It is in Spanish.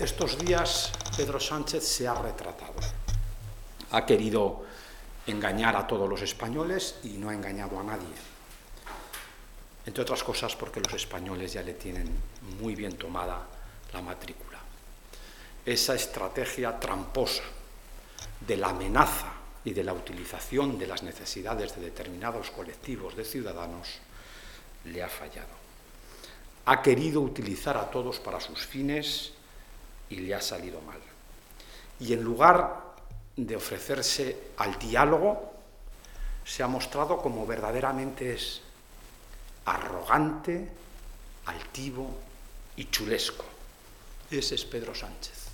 Estos días Pedro Sánchez se ha retratado. Ha querido engañar a todos los españoles y no ha engañado a nadie. Entre otras cosas porque los españoles ya le tienen muy bien tomada la matrícula. Esa estrategia tramposa de la amenaza y de la utilización de las necesidades de determinados colectivos de ciudadanos le ha fallado. Ha querido utilizar a todos para sus fines y le ha salido mal. Y en lugar de ofrecerse al diálogo, se ha mostrado como verdaderamente es: arrogante, altivo y chulesco. Ese es Pedro Sánchez.